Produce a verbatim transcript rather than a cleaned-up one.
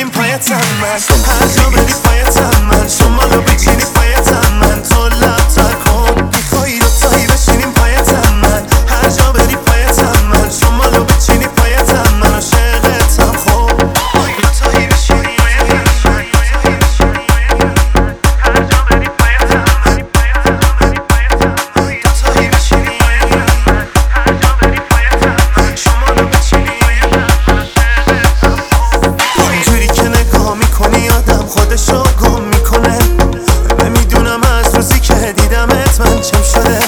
بشینیم پایتم من، هر جا بری پایتم من، شمالو بچینی پایتم من، تو لب تر کن میخوایی دوتایی بشینیم پایتم من، هر جا بری پایتم من، شمالو بچینی پایتم من، عاشقتم خب دوتایی بشینیم پایتم من، هر جا بری پایتم من، دوتایی بشینیم پایتم من، هر جا بری پایتم من، شمالو بچینی اینجوری که نگاه میکنی آدم خودشو گم میکنه، نمیدونم از روزی که دیدمت من چم شده